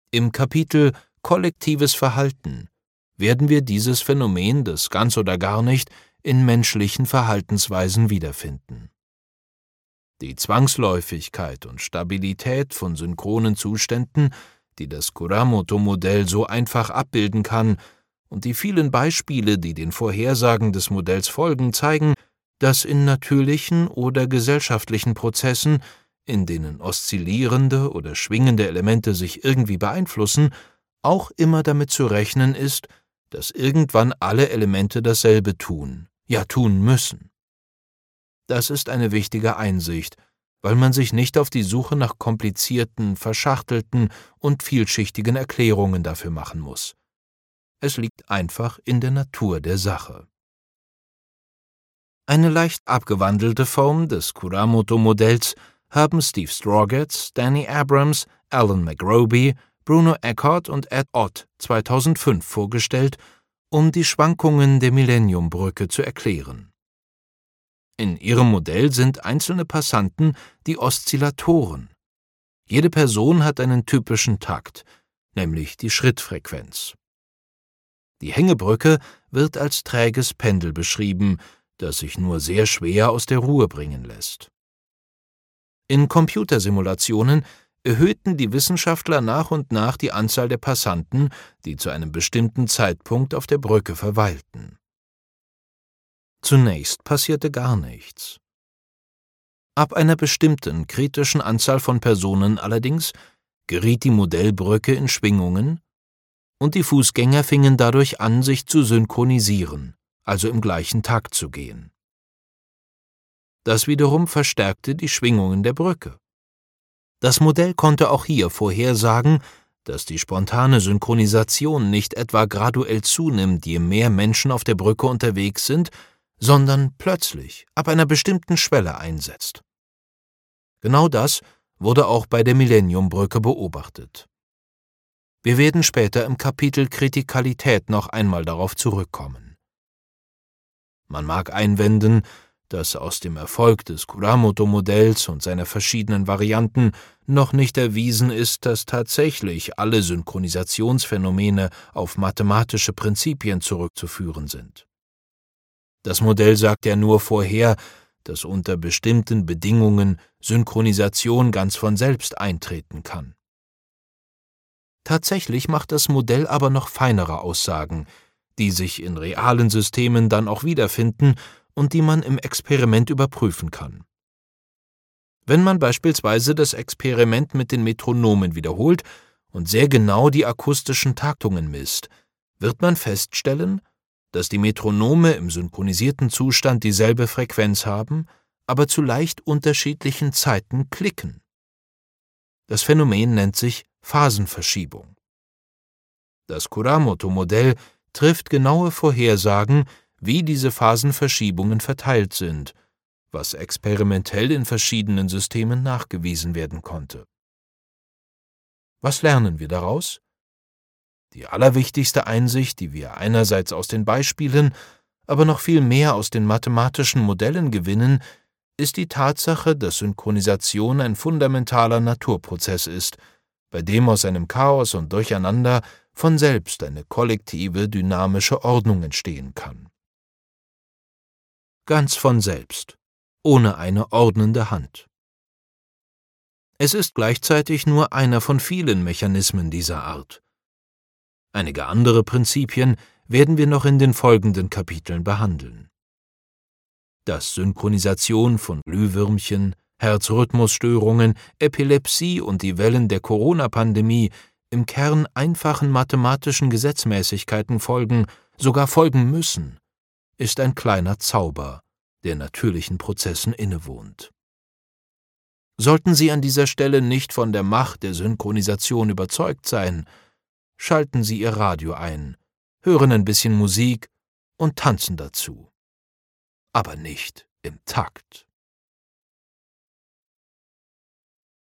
Im Kapitel Kollektives Verhalten werden wir dieses Phänomen des ganz oder gar nicht in menschlichen Verhaltensweisen wiederfinden. Die Zwangsläufigkeit und Stabilität von synchronen Zuständen, die das Kuramoto-Modell so einfach abbilden kann, und die vielen Beispiele, die den Vorhersagen des Modells folgen, zeigen, dass in natürlichen oder gesellschaftlichen Prozessen, in denen oszillierende oder schwingende Elemente sich irgendwie beeinflussen, auch immer damit zu rechnen ist, dass irgendwann alle Elemente dasselbe tun, ja tun müssen. Das ist eine wichtige Einsicht, weil man sich nicht auf die Suche nach komplizierten, verschachtelten und vielschichtigen Erklärungen dafür machen muss. Es liegt einfach in der Natur der Sache. Eine leicht abgewandelte Form des Kuramoto-Modells haben Steve Strogatz, Danny Abrams, Alan McRoby, Bruno Eckhart und Ed Ott 2005 vorgestellt, um die Schwankungen der Millenniumbrücke zu erklären. In ihrem Modell sind einzelne Passanten die Oszillatoren. Jede Person hat einen typischen Takt, nämlich die Schrittfrequenz. Die Hängebrücke wird als träges Pendel beschrieben, das sich nur sehr schwer aus der Ruhe bringen lässt. In Computersimulationen erhöhten die Wissenschaftler nach und nach die Anzahl der Passanten, die zu einem bestimmten Zeitpunkt auf der Brücke verweilten. Zunächst passierte gar nichts. Ab einer bestimmten kritischen Anzahl von Personen allerdings geriet die Modellbrücke in Schwingungen, und die Fußgänger fingen dadurch an, sich zu synchronisieren, also im gleichen Takt zu gehen. Das wiederum verstärkte die Schwingungen der Brücke. Das Modell konnte auch hier vorhersagen, dass die spontane Synchronisation nicht etwa graduell zunimmt, je mehr Menschen auf der Brücke unterwegs sind, sondern plötzlich ab einer bestimmten Schwelle einsetzt. Genau das wurde auch bei der Millenniumbrücke beobachtet. Wir werden später im Kapitel Kritikalität noch einmal darauf zurückkommen. Man mag einwenden, dass aus dem Erfolg des Kuramoto-Modells und seiner verschiedenen Varianten noch nicht erwiesen ist, dass tatsächlich alle Synchronisationsphänomene auf mathematische Prinzipien zurückzuführen sind. Das Modell sagt ja nur vorher, dass unter bestimmten Bedingungen Synchronisation ganz von selbst eintreten kann. Tatsächlich macht das Modell aber noch feinere Aussagen, die sich in realen Systemen dann auch wiederfinden und die man im Experiment überprüfen kann. Wenn man beispielsweise das Experiment mit den Metronomen wiederholt und sehr genau die akustischen Taktungen misst, wird man feststellen, dass die Metronome im synchronisierten Zustand dieselbe Frequenz haben, aber zu leicht unterschiedlichen Zeiten klicken. Das Phänomen nennt sich Phasenverschiebung. Das Kuramoto-Modell trifft genaue Vorhersagen, wie diese Phasenverschiebungen verteilt sind, was experimentell in verschiedenen Systemen nachgewiesen werden konnte. Was lernen wir daraus? Die allerwichtigste Einsicht, die wir einerseits aus den Beispielen, aber noch viel mehr aus den mathematischen Modellen gewinnen, ist die Tatsache, dass Synchronisation ein fundamentaler Naturprozess ist, bei dem aus einem Chaos und Durcheinander von selbst eine kollektive, dynamische Ordnung entstehen kann. Ganz von selbst, ohne eine ordnende Hand. Es ist gleichzeitig nur einer von vielen Mechanismen dieser Art. Einige andere Prinzipien werden wir noch in den folgenden Kapiteln behandeln. Dass Synchronisation von Glühwürmchen, Herzrhythmusstörungen, Epilepsie und die Wellen der Corona-Pandemie im Kern einfachen mathematischen Gesetzmäßigkeiten folgen, sogar folgen müssen, ist ein kleiner Zauber, der natürlichen Prozessen innewohnt. Sollten Sie an dieser Stelle nicht von der Macht der Synchronisation überzeugt sein, schalten Sie Ihr Radio ein, hören ein bisschen Musik und tanzen dazu. Aber nicht im Takt.